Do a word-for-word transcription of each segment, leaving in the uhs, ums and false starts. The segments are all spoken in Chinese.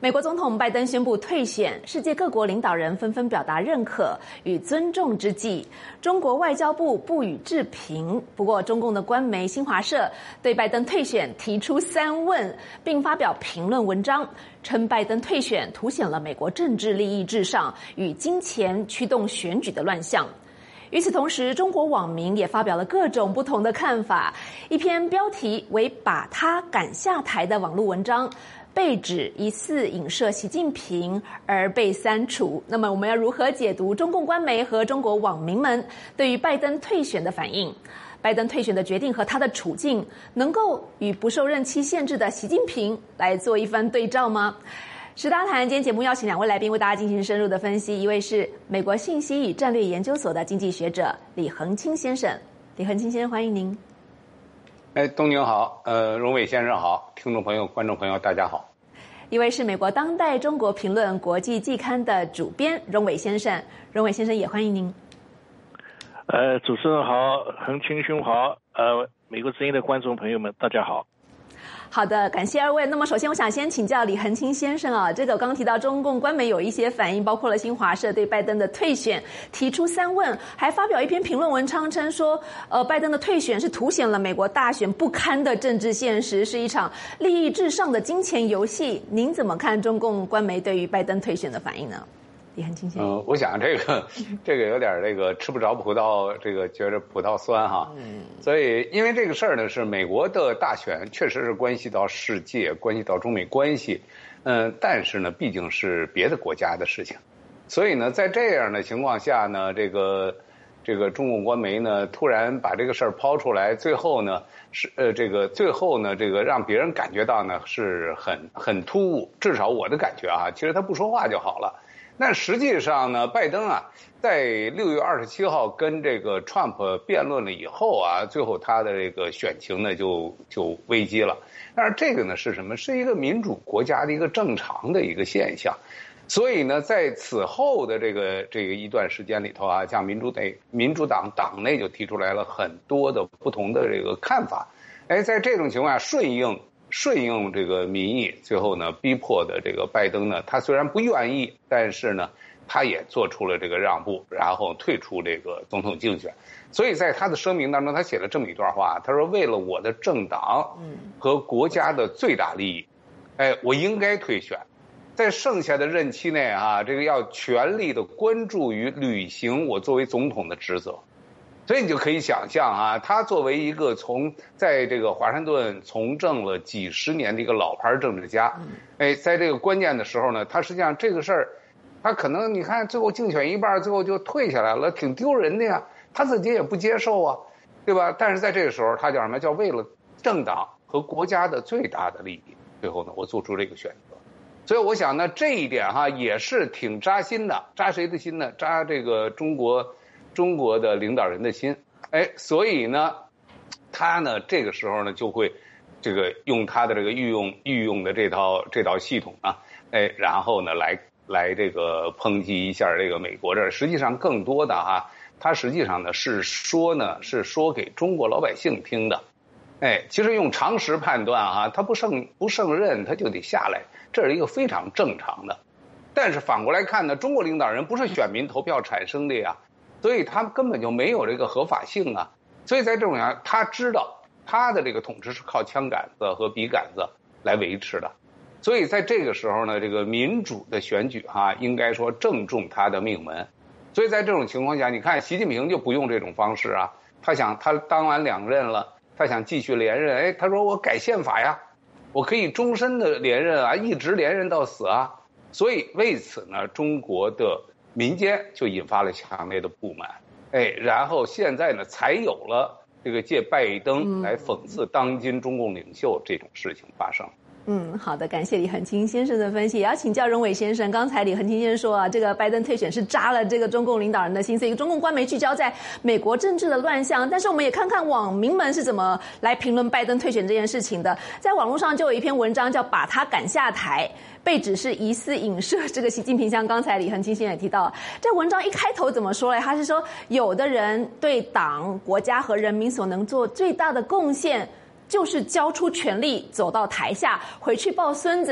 美国总统拜登宣布退选，世界各国领导人纷纷表达认可与尊重之际，中国外交部不予置评。不过，中共的官媒新华社对拜登退选提出三问，并发表评论文章，称拜登退选凸显了美国政治利益至上与金钱驱动选举的乱象。与此同时，中国网民也发表了各种不同的看法。一篇标题为“把他赶下台”的网络文章，被指疑似影射习近平而被删除。那么我们要如何解读中共官媒和中国网民们对于拜登退选的反应？拜登退选的决定和他的处境能够与不受任期限制的习近平来做一番对照吗？时大谈今天节目邀请两位来宾为大家进行深入的分析，一位是美国信息与战略研究所的经济学者李恒清先生。李恒清先生，欢迎您。 哎，东宁好，呃，荣伟先生好，听众朋友、观众朋友，大家好。 一位是美国当代中国评论国际季刊的主编荣伟先生，荣伟先生也欢迎您。 呃，主持人好，恒清兄好，呃，美国之音的观众朋友们，大家好。 好的，感谢二位。那么首先我想先请教李恒清先生啊，这个刚刚提到中共官媒有一些反应，包括了新华社对拜登的退选提出三问，还发表一篇评论文章称说，呃，拜登的退选是凸显了美国大选不堪的政治现实，是一场利益至上的金钱游戏。您怎么看中共官媒对于拜登退选的反应呢？李恒清先生。 嗯，我想这个这个有点这个吃不着葡萄，这个觉着葡萄酸哈。嗯。所以，因为这个事儿呢，是美国的大选，确实是关系到世界，关系到中美关系。嗯，但是呢，毕竟是别的国家的事情，所以呢，在这样的情况下呢，这个这个中共官媒呢，突然把这个事儿抛出来，最后呢是呃这个最后呢，这个让别人感觉到呢是很很突兀，至少我的感觉啊，其实他不说话就好了。但实际上呢，拜登啊，在六月二十七号跟这个 Trump 辩论了以后啊，最后他的这个选情呢就就危机了。但是这个呢是什么？是一个民主国家的一个正常的一个现象。所以呢，在此后的这个这个一段时间里头啊，像民主内民主党党内就提出来了很多的不同的这个看法。哎，在这种情况下，顺应。顺应这个民意，最后呢，逼迫的这个拜登呢，他虽然不愿意，但是呢，他也做出了这个让步，然后退出这个总统竞选。所以在他的声明当中，他写了这么一段话，他说：“为了我的政党和国家的最大利益，哎，我应该退选，在剩下的任期内啊，这个要全力的关注于履行我作为总统的职责。”所以你就可以想象啊，他作为一个从在这个华盛顿从政了几十年的一个老牌政治家，哎，在这个关键的时候呢，他实际上这个事儿，他可能你看最后竞选一半，最后就退下来了，挺丢人的呀，他自己也不接受啊，对吧？但是在这个时候，他叫什么？叫为了政党和国家的最大的利益，最后呢，我做出这个选择。所以我想呢，这一点哈也是挺扎心的，扎谁的心呢？扎这个中国。中国的领导人的心，哎，所以呢，他呢这个时候呢就会，这个用他的这个御用御用的这套这套系统啊，哎，然后呢来来这个抨击一下这个美国这儿，实际上更多的哈、啊，他实际上呢是说呢是说给中国老百姓听的，哎，其实用常识判断啊，他不胜不胜任他就得下来，这是一个非常正常的。但是反过来看呢，中国领导人不是选民投票产生的呀。所以他根本就没有这个合法性啊，所以在这种情况下，他知道他的这个统治是靠枪杆子和笔杆子来维持的，所以在这个时候呢，这个民主的选举哈、啊，应该说正中他的命门。所以在这种情况下，你看习近平就不用这种方式啊，他想他当完两任了，他想继续连任，哎，他说我改宪法呀，我可以终身的连任啊，一直连任到死啊。所以为此呢，中国的民间就引发了强烈的不满，哎，然后现在呢，才有了这个借拜登来讽刺当今中共领袖这种事情发生。 嗯，好的，感谢李恒清先生的分析。也要请教荣伟先生，刚才李恒清先生说啊，这个拜登退选是扎了这个中共领导人的心，所以中共官媒聚焦在美国政治的乱象。但是我们也看看网民们是怎么来评论拜登退选这件事情的。在网络上就有一篇文章叫“把他赶下台”，被指是疑似影射这个习近平。像刚才李恒清先生也提到，这文章一开头怎么说嘞？他是说，有的人对党、国家和人民所能做最大的贡献，就是交出权力，走到台下，回去抱孙子。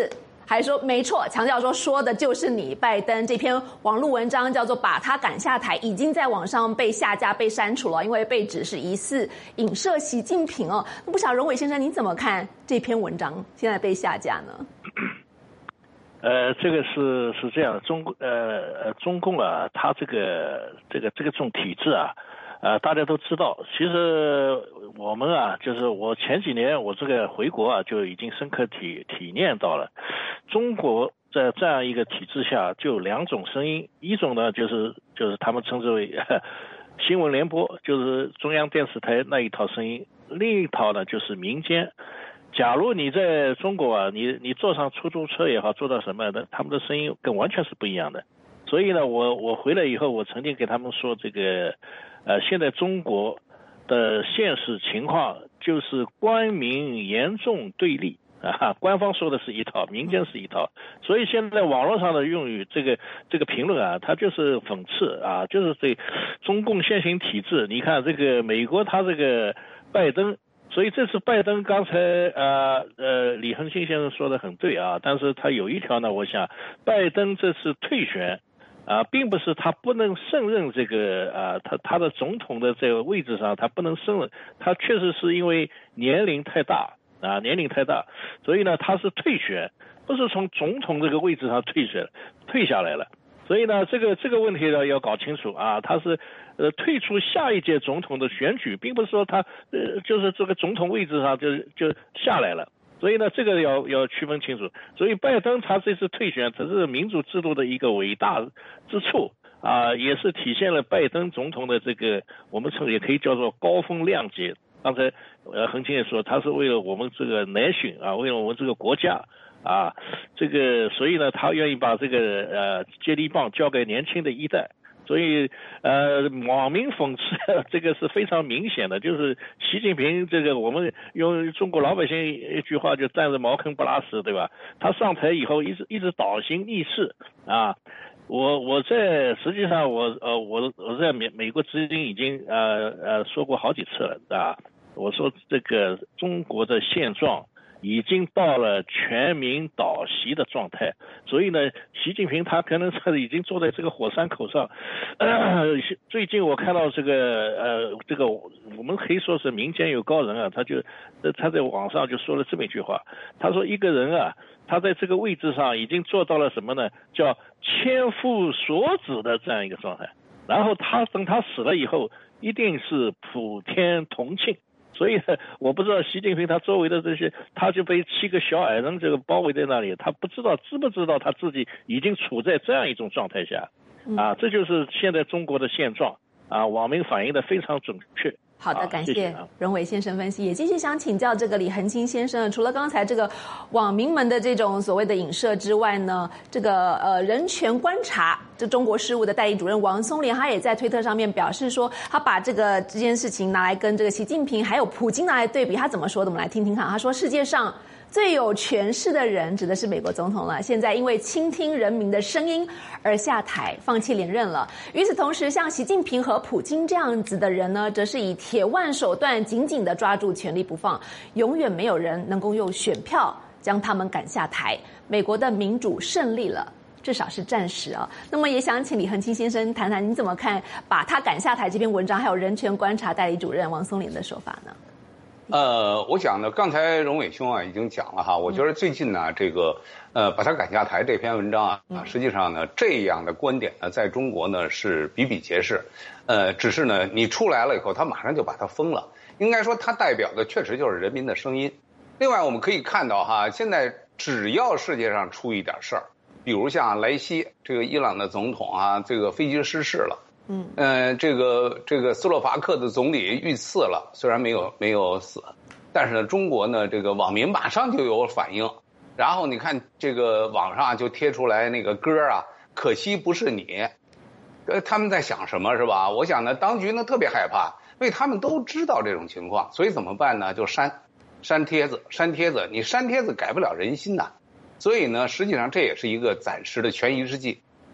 还说没错，强调说说的就是你拜登。这篇网络文章叫做把他赶下台，已经在网上被下架被删除了，因为被指是疑似影射习近平哦。那不晓得荣伟先生你怎么看这篇文章现在被下架呢？ 呃，这个是是这样的，中呃中共啊，它这个这个这个这种体制啊，呃大家都知道。其实我们啊，就是我前几年我这个回国啊，就已经深刻体体验到了，中国在这样一个体制下，就有两种声音，一种呢就是就是他们称之为呵新闻联播，就是中央电视台那一套声音，另一套呢就是民间。假如你在中国啊，你你坐上出租车也好，坐到什么的，他们的声音跟完全是不一样的。所以呢，我我回来以后，我曾经给他们说，这个呃，现在中国的现实情况就是官民严重对立啊，官方说的是一套，民间是一套。所以现在网络上的用语，这个这个评论啊，它就是讽刺啊，就是对中共现行体制。你看这个美国，他这个拜登。所以这次拜登刚才呃呃李恒星先生说的很对啊，但是他有一条呢，我想拜登这次退选啊，并不是他不能胜任这个啊，他他的总统的这个位置上他不能胜任，他确实是因为年龄太大啊，年龄太大，所以呢他是退选，不是从总统这个位置上退选退下来了。所以呢，这个这个问题呢要搞清楚啊，他是呃退出下一届总统的选举，并不是说他呃就是这个总统位置上就就下来了。所以呢，这个要要区分清楚。所以拜登他这次退选，这是民主制度的一个伟大之处啊，也是体现了拜登总统的这个我们称也可以叫做高风亮节。刚才呃恒清也说，他是为了我们这个nation啊，为了我们这个国家。啊，这个所以呢，他愿意把这个呃接力棒交给年轻的一代，所以呃网民讽刺这个是非常明显的，就是习近平这个我们用中国老百姓一句话就站着茅坑不拉屎，对吧？他上台以后一直一直倒行逆施啊。我我在实际上我呃我我在美美国之音已经呃呃说过好几次了啊，我说这个中国的现状。已经到了全民倒席的状态，所以呢，习近平他可能是已经坐在这个火山口上。呃、最近我看到这个呃，这个我们可以说是民间有高人啊，他就他在网上就说了这么一句话，他说一个人啊，他在这个位置上已经做到了什么呢？叫千夫所指的这样一个状态。然后他等他死了以后，一定是普天同庆。所以呢，我不知道习近平他周围的这些，他就被七个小矮人这个包围在那里，他不知道知不知道他自己已经处在这样一种状态下，啊，这就是现在中国的现状啊，网民反映的非常准确。 好的，感谢荣伟先生分析。也继续想请教这个李恒清先生，除了刚才这个网民们的这种所谓的影射之外呢，这个呃人权观察这中国事务的代理主任王松莲，他也在推特上面表示说，他把这个这件事情拿来跟这个习近平还有普京拿来对比，他怎么说的？我们来听听看。他说，世界上最有权势的人指的是美国总统了，现在因为倾听人民的声音而下台，放弃连任了。与此同时，像习近平和普京这样子的人呢，则是以铁腕手段紧紧地抓住权力不放，永远没有人能够用选票将他们赶下台。美国的民主胜利了，至少是暂时啊。那么也想请李恒清先生谈谈，你怎么看把他赶下台这篇文章，还有人权观察代理主任王松莲的说法呢？ 呃，我讲呢，刚才荣伟兄啊已经讲了哈，我觉得最近呢，这个呃把他赶下台这篇文章啊，实际上呢，这样的观点呢，在中国呢是比比皆是，呃，只是呢你出来了以后，他马上就把它封了。应该说，它代表的确实就是人民的声音。另外，我们可以看到哈，现在只要世界上出一点事儿，比如像莱西这个伊朗的总统啊，这个飞机失事了。嗯，呃，这个这个斯洛伐克的总理遇刺了，虽然没有没有死，但是呢，中国呢，这个网民马上就有反应，然后你看这个网上就贴出来那个歌啊，可惜不是你，呃，他们在想什么是吧？我想呢，当局呢特别害怕，因为他们都知道这种情况，所以怎么办呢？就删，删帖子，删帖子，你删帖子改不了人心呐，所以呢，实际上这也是一个暂时的权宜之计。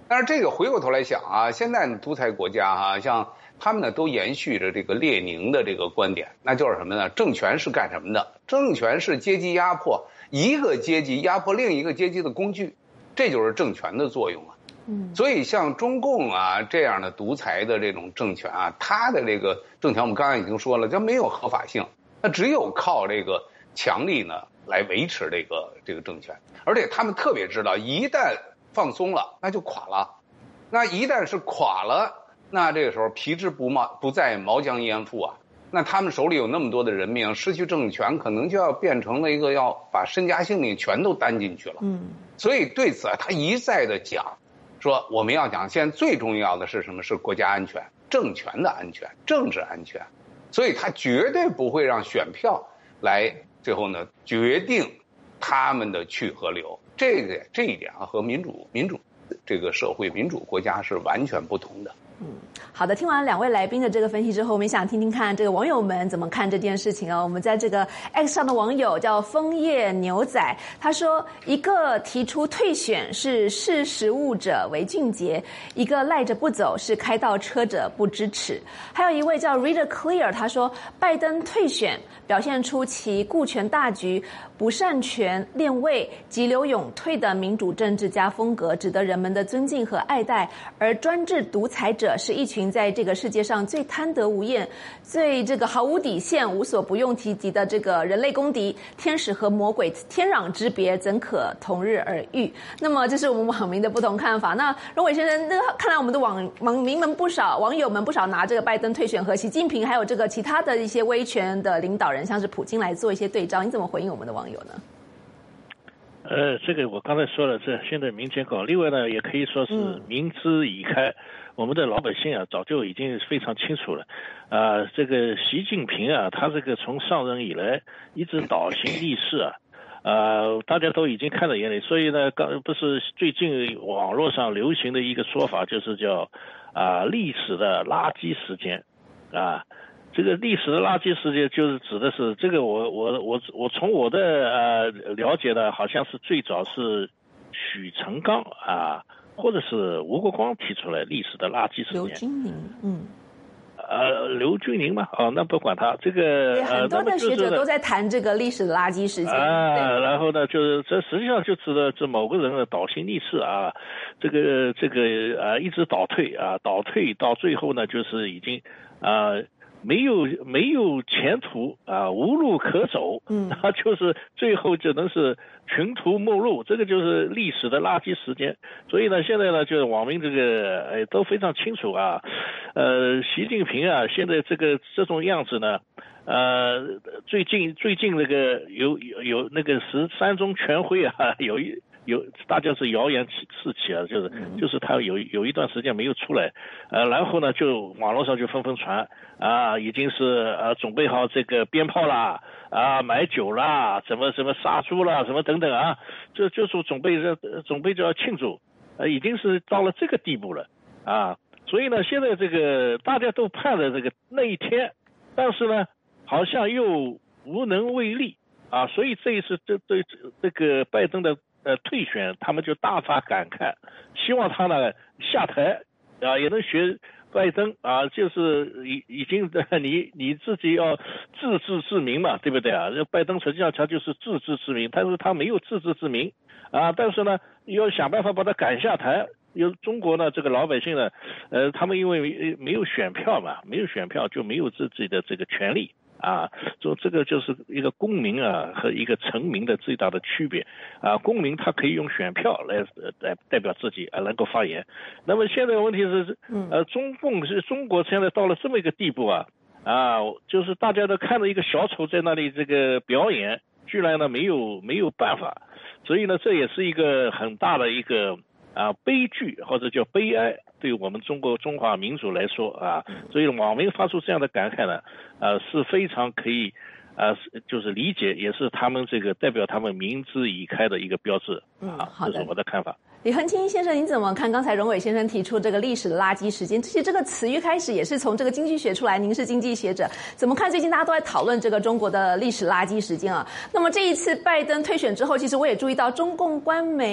但是这个回过头来想啊，现在的独裁国家啊，像他们呢都延续着这个列宁的这个观点，那就是什么呢？政权是干什么的？政权是阶级压迫，一个阶级压迫另一个阶级的工具，这就是政权的作用啊。嗯，所以像中共啊这样的独裁的这种政权啊，它的这个政权我们刚才已经说了，它没有合法性，它只有靠这个强力呢来维持这个这个政权，而且他们特别知道，一旦放松了，那就垮了。那一旦是垮了，那这个时候皮之不毛不在毛将焉附啊。那他们手里有那么多的人命，失去政权，可能就要变成了一个要把身家性命全都担进去了。嗯，所以对此啊，他一再的讲，说我们要讲，现在最重要的是什么？是国家安全、政权的安全、政治安全。所以他绝对不会让选票来最后呢决定他们的去和留。这个这一点啊，和民主民主这个社会、民主国家是完全不同的。 嗯，好的，听完两位来宾的这个分析之后，我们想听听看这个网友们怎么看这件事情哦。我们在这个 X 上的网友叫枫叶牛仔，他说一个提出退选是识时务者为俊杰，一个赖着不走是开倒车者不支持。还有一位叫 Reader Clear， 他说拜登退选表现出其顾全大局、不擅权恋位、急流勇退的民主政治家风格，值得人们的尊敬和爱戴。而专制独裁者是一群在这个世界上最贪得无厌、最这个毫无底线、无所不用其极的这个人类公敌，天使和魔鬼天壤之别，怎可同日而语？那么这是我们网民的不同看法。那荣伟先生，看来我们的网网民们不少、网友们不少拿这个拜登退选和习近平还有这个其他的一些威权的领导人，像是普京来做一些对照，你怎么回应我们的网友呢？ 呃，这个我刚才说了，这现在民间搞，另外呢，也可以说是民知已开。嗯，我们的老百姓啊，早就已经非常清楚了，啊、呃，这个习近平啊，他这个从上任以来一直倒行逆施啊，呃，大家都已经看在眼里。所以呢，刚不是最近网络上流行的一个说法，就是叫啊、呃、历史的垃圾时间啊。这个历史的垃圾时间就是指的是这个我我我我从我的呃了解呢，好像是最早是许成刚啊。或者是吴国光提出来历史的垃圾时间。 刘军宁，嗯， 呃，刘军宁嘛，哦，那不管他这个， 很多的学者都在谈这个历史的垃圾时间啊。然后呢，就是这实际上就指的这某个人的倒行逆施啊，这个这个啊一直倒退啊，倒退到最后呢，就是已经啊。没有没有前途啊，无路可走，嗯，他就是最后只能是穷途末路，这个就是历史的垃圾时间。所以呢，现在呢，就是网民这个哎都非常清楚啊，呃，习近平啊，现在这个这种样子呢，呃，最近最近那个有有有那个十三中全会啊，有一。有大家是谣言四起啊，就是就是他有有一段时间没有出来，呃，然后呢就网络上就纷纷传啊，已经是呃准备好这个鞭炮啦，啊买酒啦，什么什么杀猪啦，什么等等啊，就就说准备着准备就要庆祝，呃，已经是到了这个地步了啊，所以呢现在这个大家都盼着这个那一天，但是呢好像又无能为力啊，所以这一次这对这个拜登的。呃，退选，他们就大发感慨，希望他呢下台啊，也能学拜登啊，就是已已经你你自己要自知之明嘛，对不对啊？拜登实际上他就是自知之明，但是他没有自知之明啊，但是呢，要想办法把他赶下台。有中国呢，这个老百姓呢，呃，他们因为没有选票嘛，没有选票就没有自己的这个权利。啊，就这个就是一个公民啊和一个臣民的最大的区别啊。公民他可以用选票来来代表自己啊，能够发言。那么现在问题是，呃，中共是中国现在到了这么一个地步啊啊，就是大家都看着一个小丑在那里这个表演，居然呢没有没有办法，所以呢这也是一个很大的一个啊悲剧或者叫悲哀。对我们中国中华民族来说啊，所以网民发出这样的感慨呢，呃是非常可以，呃就是理解，也是他们这个代表他们民知已开的一个标志啊，这是我的看法。 李恒清先生，您怎么看刚才荣伟先生提出这个历史的垃圾时间？其实这个词一开始也是从这个经济学出来，您是经济学者，怎么看最近大家都在讨论这个中国的历史垃圾时间啊？那么这一次拜登退选之后，其实我也注意到中共官媒《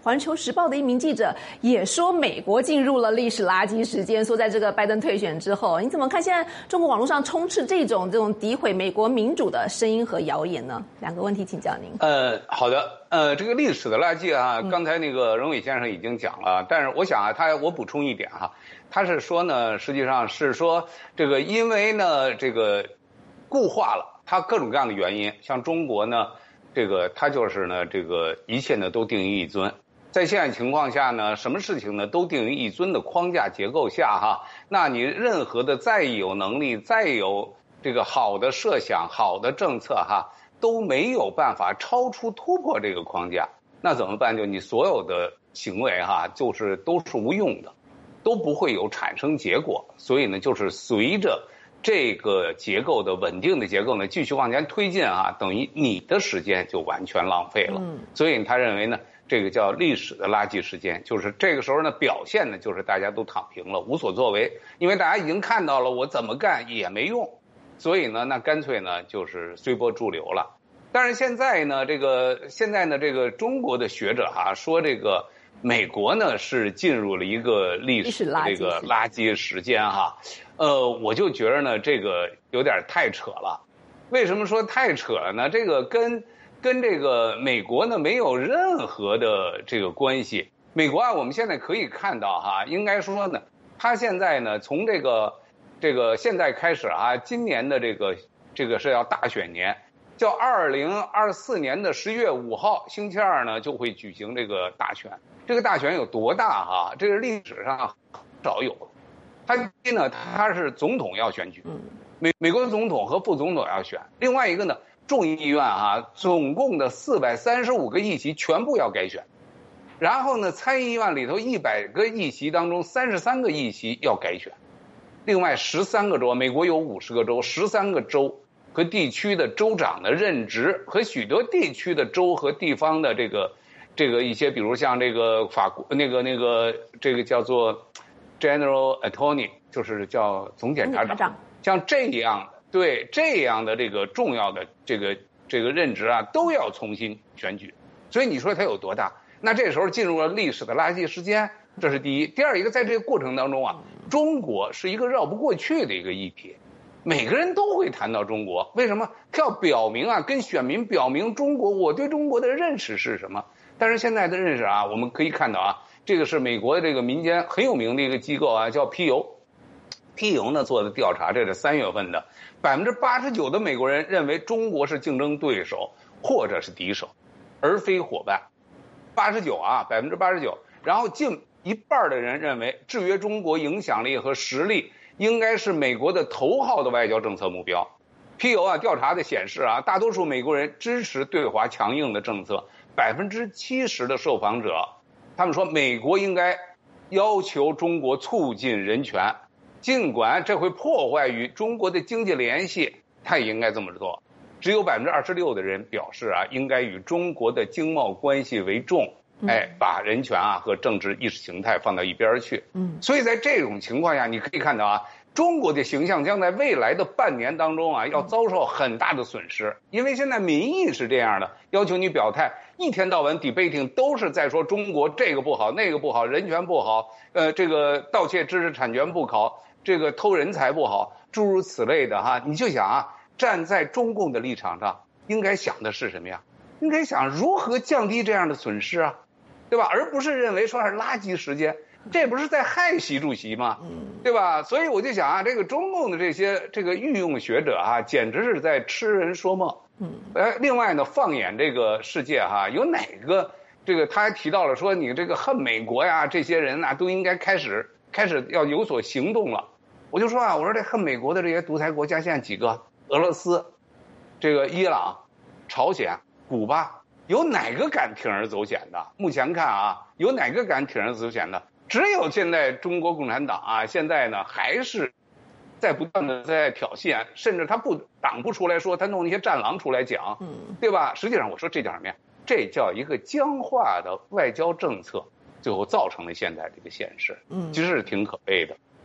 环球时报的一名记者也说，美国进入了历史垃圾时间。说在这个拜登退选之后，你怎么看现在中国网络上充斥这种这种诋毁美国民主的声音和谣言呢？两个问题请教您。 呃，好的，呃，这个历史的垃圾啊，刚才那个荣伟先生已经讲了，嗯、但是我想啊，他我补充一点哈，他是说呢，实际上是说这个因为呢这个固化了，它各种各样的原因，像中国呢。这个他就是呢，这个一切呢都定于一尊，在现在情况下呢，什么事情呢都定于一尊的框架结构下哈，那你任何的再有能力、再有这个好的设想、好的政策哈，都没有办法超出突破这个框架，那怎么办？就你所有的行为哈，就是都是无用的，都不会有产生结果，所以呢，就是随着。这个结构的稳定的结构呢，继续往前推进啊，等于你的时间就完全浪费了。嗯，所以他认为呢，这个叫历史的垃圾时间，就是这个时候呢，表现呢就是大家都躺平了，无所作为，因为大家已经看到了我怎么干也没用，所以呢，那干脆呢就是随波逐流了。但是现在呢，这个现在呢，这个中国的学者哈、啊、说这个。美国呢是进入了一个历史的这个垃圾时间哈，呃，我就觉得呢这个有点太扯了。为什么说太扯了呢？这个跟跟这个美国呢没有任何的这个关系。美国啊，我们现在可以看到哈，应该说呢，他现在呢从这个这个现在开始啊，今年的这个这个是要大选年。叫二零二四年的十月五号星期二呢，就会举行这个大选。这个大选有多大哈？这是历史上很少有。他呢，他是总统要选举，美美国总统和副总统要选。另外一个呢，众议院啊，总共的四百三十五个议席全部要改选。然后呢，参议院里头一百个议席当中，三十三个议席要改选。另外十三个州，美国有五十个州，十三个州。和地区的州长的任职和许多地区的州和地方的这个这个一些，比如像这个法国那个那个这个叫做 General Attorney， 就是叫总检察长，像这样的对这样的这个重要的这个这个任职啊，都要重新选举。所以你说它有多大？那这时候进入了历史的垃圾时间，这是第一。第二一个，在这个过程当中啊，中国是一个绕不过去的一个议题。每个人都会谈到中国，为什么？他要表明啊，跟选民表明中国，我对中国的认识是什么？但是现在的认识啊，我们可以看到啊，这个是美国的这个民间很有名的一个机构啊，叫皮尤。皮尤呢做的调查，这是三月份的，百分之八十九的美国人认为中国是竞争对手或者是敌手，而非伙伴。八十九啊，百分之八十九。然后近一半的人认为，制约中国影响力和实力。应该是美国的头号的外交政策目标。皮尤啊调查的显示啊，大多数美国人支持对华强硬的政策，百分之七十的受访者，他们说美国应该要求中国促进人权，尽管这会破坏与中国的经济联系，他也应该这么做。只有百分之二十六的人表示啊，应该与中国的经贸关系为重。哎，把人权啊和政治意识形态放到一边去。嗯，所以在这种情况下，你可以看到啊，中国的形象将在未来的半年当中啊，要遭受很大的损失。因为现在民意是这样的，要求你表态，一天到晚 debating 都是在说中国这个不好，那个不好，人权不好，呃，这个盗窃知识产权不好，这个偷人才不好，诸如此类的哈。你就想啊，站在中共的立场上，应该想的是什么呀？应该想如何降低这样的损失啊。对吧？而不是认为说是垃圾时间，这不是在害习主席吗？对吧？所以我就想啊，这个中共的这些这个御用学者啊，简直是在痴人说梦。嗯。呃，另外呢，放眼这个世界哈、啊，有哪个这个他还提到了说，你这个恨美国呀，这些人呐、啊，都应该开始开始要有所行动了。我就说啊，我说这恨美国的这些独裁国家现在几个？俄罗斯、这个伊朗、朝鲜、古巴。有哪个敢铤而走险的？目前看啊，有哪个敢铤而走险的？只有现在中国共产党啊，现在呢还是在不断的在挑衅，甚至他不党不出来说，他弄那些战狼出来讲，对吧？实际上我说这叫什么呀？这叫一个僵化的外交政策，最后造成了现在这个现实，其实是挺可悲的。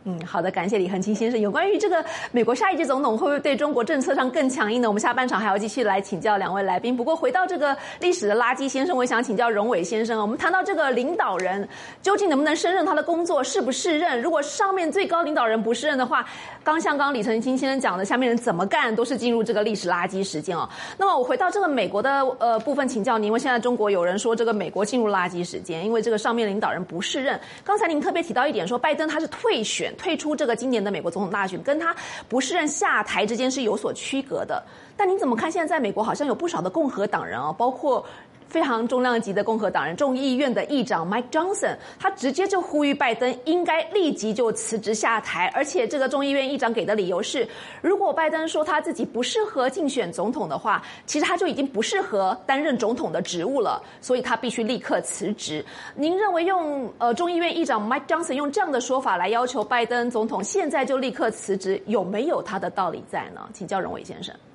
嗯，好的，感谢李恒清先生。有关于这个美国下一届总统会不会对中国政策上更强硬呢？我们下半场还要继续来请教两位来宾。不过回到这个历史的垃圾先生，我也想请教荣伟先生。我们谈到这个领导人究竟能不能胜任他的工作，适不适任？如果上面最高领导人不适任的话，刚像刚刚李恒清先生讲的，下面人怎么干都是进入这个历史垃圾时间哦。那么我回到这个美国的呃部分请教您，因为现在中国有人说这个美国进入垃圾时间，因为这个上面领导人不适任。刚才您特别提到一点说，拜登他是退选。退出这个今年的美国总统大选，跟他不适任下台之间是有所区隔的。但您怎么看？现在在美国好像有不少的共和党人啊，包括非常重量级的共和党人，众议院的议长 Mike Johnson， 他直接就呼吁拜登应该立即就辞职下台。而且这个众议院议长给的理由是，如果拜登说他自己不适合竞选总统的话，其实他就已经不适合担任总统的职务了，所以他必须立刻辞职。您认为用呃众议院议长 Mike Johnson 用这样的说法来要求拜登总统现在就立刻辞职，有没有他的道理在呢？请教荣伟先生。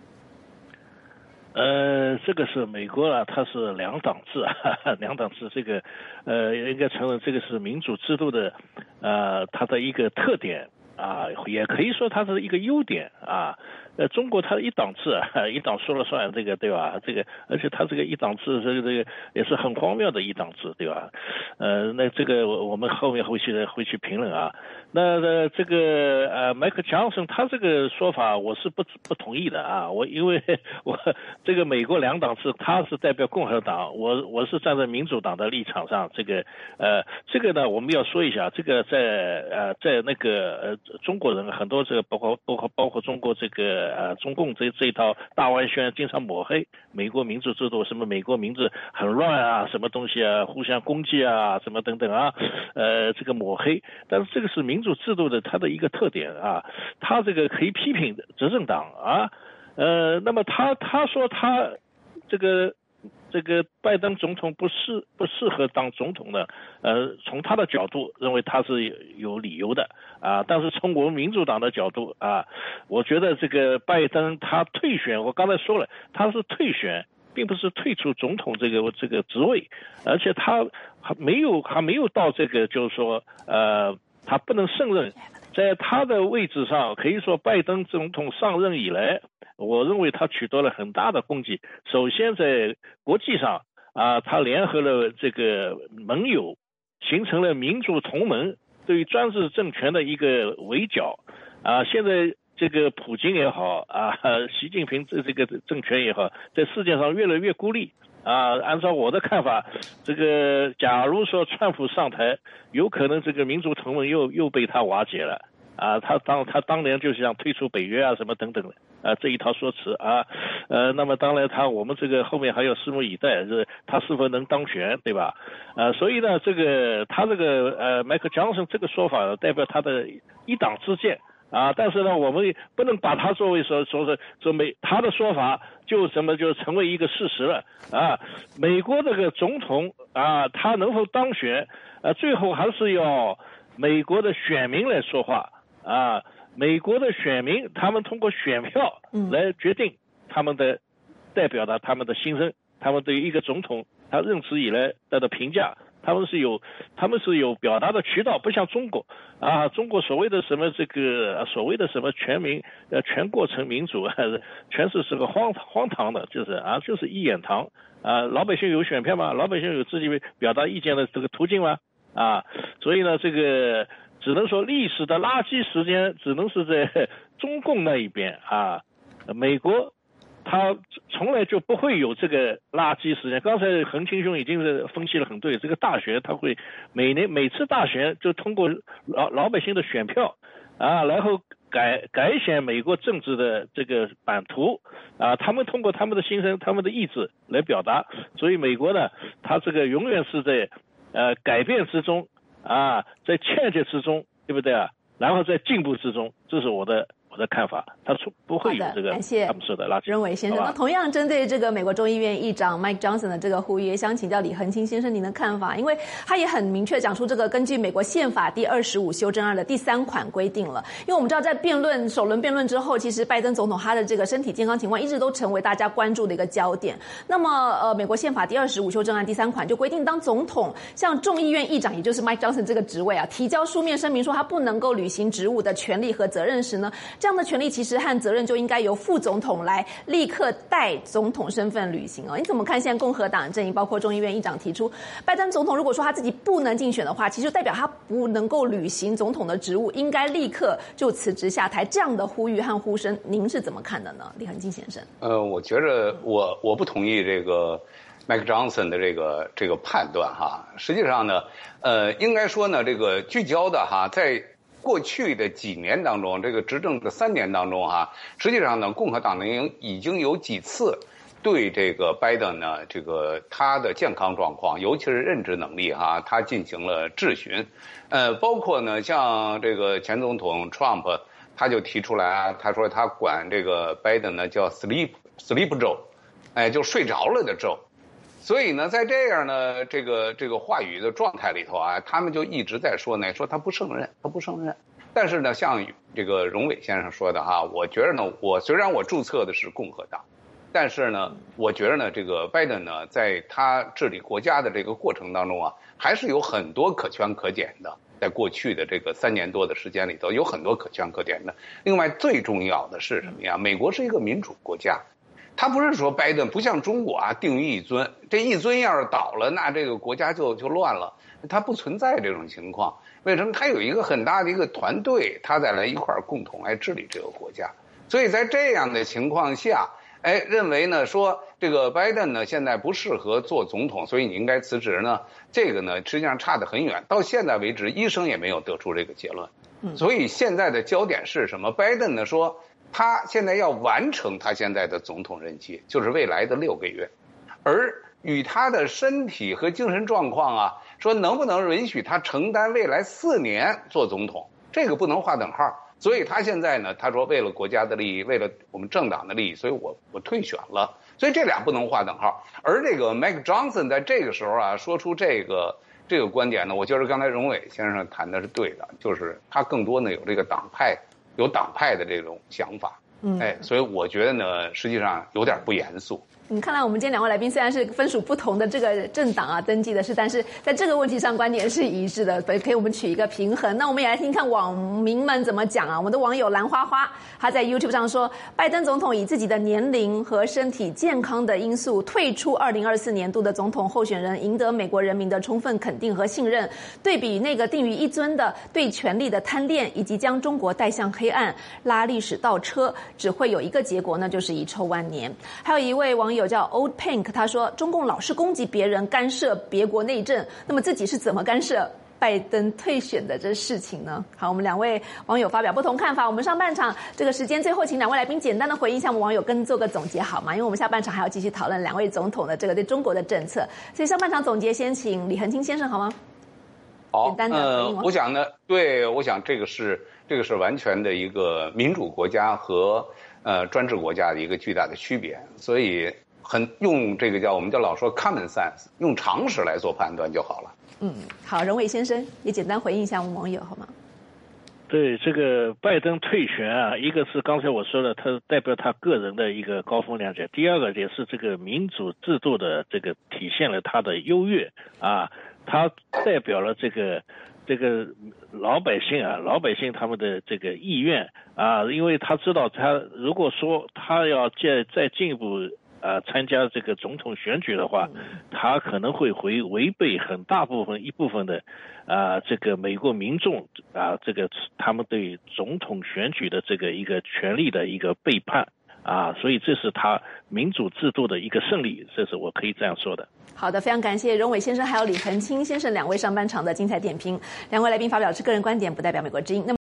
呃，这个是美国啊，它是两党制啊，两党制这个，呃，应该承认这个是民主制度的，呃，它的一个特点啊，也可以说它是一个优点啊。呃，中国它一党制啊，一党说了算，这个对吧？这个，而且它这个一党制，这个这个也是很荒谬的一党制，对吧？呃，那这个我们后面会去会去评论啊。那呃这个呃麦克强森他这个说法我是不不同意的啊，我因为我这个美国两党制他是代表共和党，我我是站在民主党的立场上，这个呃这个呢我们要说一下，这个在呃在那个呃中国人很多这个包括包括包括中国这个呃中共这这一套大外宣经常抹黑美国民主制度，什么美国民主很乱啊，什么东西啊，互相攻击啊，什么等等啊，呃这个抹黑，但是这个是民民主制度的它的一个特点啊，他这个可以批评执政党啊，呃，那么他他说他这个这个拜登总统不适不适合当总统的，呃，从他的角度认为他是有理由的啊，但是从我们民主党的角度啊，我觉得这个拜登他退选，我刚才说了，他是退选。并不是退出总统这个这个职位，而且他还没有还没有到这个就是说呃他不能胜任，在他的位置上可以说拜登总统上任以来，我认为他取得了很大的功绩。首先在国际上啊，他联合了这个盟友，形成了民主同盟，对于专制政权的一个围剿啊，现在。这个普京也好啊，习近平这这个政权也好，在世界上越来越孤立啊。按照我的看法，这个假如说川普上台，有可能这个民主同盟又又被他瓦解了啊。他当他当年就是想退出北约啊什么等等的啊这一套说辞啊。呃，那么当然他我们这个后面还要拭目以待，是他是否能当选，对吧？啊，所以呢，这个他这个呃麦克强森这个说法代表他的一党之见。啊，但是呢，我们不能把他作为说说是说美他的说法就什么就成为一个事实了啊。美国这个总统啊，他能否当选啊，最后还是要美国的选民来说话啊。美国的选民他们通过选票来决定他们的代表的他们的心声，他们对于一个总统他任职以来的的评价。他们是有，他们是有表达的渠道，不像中国啊，中国所谓的什么这个所谓的什么全民呃全过程民主，全是是个荒荒唐的，就是啊就是一言堂啊，老百姓有选票吗？老百姓有自己表达意见的这个途径吗？啊，所以呢，这个只能说历史的垃圾时间只能是在中共那一边啊，美国。他从来就不会有这个垃圾时间。刚才恒清兄已经是分析了很对，这个大选他会每年每次大选就通过老老百姓的选票啊，然后改改写美国政治的这个版图啊，他们通过他们的心声、他们的意志来表达。所以美国呢，他这个永远是在呃改变之中啊，在欠缺之中，对不对啊？然后在进步之中，这是我的。 的看法，他说不会有这个感谢他们说的垃圾。 任伟先生，那同样针对这个美国众议院议长 Mike Johnson 的这个呼吁，也想请教李恒清先生您的看法，因为他也很明确讲出这个根据美国宪法第二十五修正案的第三款规定了。因为我们知道在辩论首轮辩论之后，其实拜登总统他的这个身体健康情况一直都成为大家关注的一个焦点。那么呃，美国宪法第二十五修正案第三款就规定，当总统向众议院议长，也就是 Mike Johnson 这个职位啊，提交书面声明说他不能够履行职务的权利和责任时呢，这样的权利其实和责任就应该由副总统来立刻代总统身份履行哦。你怎么看现在共和党阵营包括众议院议长提出，拜登总统如果说他自己不能竞选的话，其实就代表他不能够履行总统的职务，应该立刻就辞职下台，这样的呼吁和呼声，您是怎么看的呢，李恒清先生？ 呃，我觉着我我不同意这个 Mike Johnson 的这个这个判断哈。实际上呢，呃，应该说呢，这个聚焦的哈，在过去的几年当中，这个执政的三年当中哈，实际上呢，共和党呢已经有几次对这个拜登呢，这个他的健康状况，尤其是认知能力哈，他进行了质询。呃，包括呢，像这个前总统 Trump， 他就提出来啊，他说他管这个拜登呢叫 sleep sleep Joe， 哎，就睡着了的Joe。所以呢，在这样呢，这个这个话语的状态里头啊，他们就一直在说呢，说他不胜任，他不胜任。但是呢，像这个荣伟先生说的哈，我觉得呢，我虽然我注册的是共和党，但是呢，我觉得呢，这个拜登呢，在他治理国家的这个过程当中啊，还是有很多可圈可点的。在过去的这个三年多的时间里头，有很多可圈可点的。另外，最重要的是什么呀？美国是一个民主国家。他不是说拜登不像中国啊，定于一尊，这一尊要是倒了，那这个国家就就乱了。他不存在这种情况，为什么？他有一个很大的一个团队，他再来一块儿共同来治理这个国家。所以在这样的情况下，哎，认为呢说这个拜登呢现在不适合做总统，所以你应该辞职呢，这个呢实际上差得很远。到现在为止，医生也没有得出这个结论。所以现在的焦点是什么？拜登呢说，他现在要完成他现在的总统任期，就是未来的六个月，而与他的身体和精神状况啊，说能不能允许他承担未来四年做总统，这个不能划等号。所以他现在呢，他说为了国家的利益，为了我们政党的利益，所以我我退选了。所以这俩不能划等号。而这个 Mike Johnson 在这个时候啊，说出这个这个观点呢，我觉得刚才荣伟先生谈的是对的，就是他更多呢有这个党派。有党派的这种想法，嗯，哎，所以我觉得呢，实际上有点不严肃。 嗯，看来我们今天两位来宾虽然是分属不同的这个政党啊，登记的是，但是在这个问题上观点是一致的，所以可以我们取一个平衡。那我们也来听看网民们怎么讲啊。我们的网友兰花花他在 YouTube 上说，拜登总统以自己的年龄和身体健康的因素退出二零二四年度的总统候选人，赢得美国人民的充分肯定和信任。对比那个定于一尊的对权力的贪恋，以及将中国带向黑暗、拉历史倒车，只会有一个结果，那就是遗臭万年。还有一位网友叫 Old Pink， 他说中共老是攻击别人干涉别国内政，那么自己是怎么干涉拜登退选的这事情呢？好，我们两位网友发表不同看法。我们上半场这个时间最后请两位来宾简单的回应一下我们网友，跟做个总结好吗？因为我们下半场还要继续讨论两位总统的这个对中国的政策，所以上半场总结先请李恒清先生好吗？ 好， 简单的回应、 呃、我想呢，对，我想这个是这个是完全的一个民主国家和呃专制国家的一个巨大的区别，所以很用这个叫我们叫老说 common sense， 用常识来做判断就好了。 嗯，好，荣伟先生也简单回应一下我们网友好吗？ 对，这个拜登退选啊，一个是刚才我说的，他代表他个人的一个高风亮节，第二个也是这个民主制度的这个体现了他的优越啊，他代表了这个这个老百姓啊，老百姓他们的这个意愿啊，因为他知道他如果说他要再再进一步呃参加这个总统选举的话，他可能会违违背很大部分一部分的啊、呃、这个美国民众啊、呃、这个他们对总统选举的这个一个权利的一个背叛啊，所以这是他民主制度的一个胜利，这是我可以这样说的。 好的，非常感谢荣伟先生还有李恒清先生两位上半场的精彩点评。两位来宾发表是个人观点，不代表美国之音。那么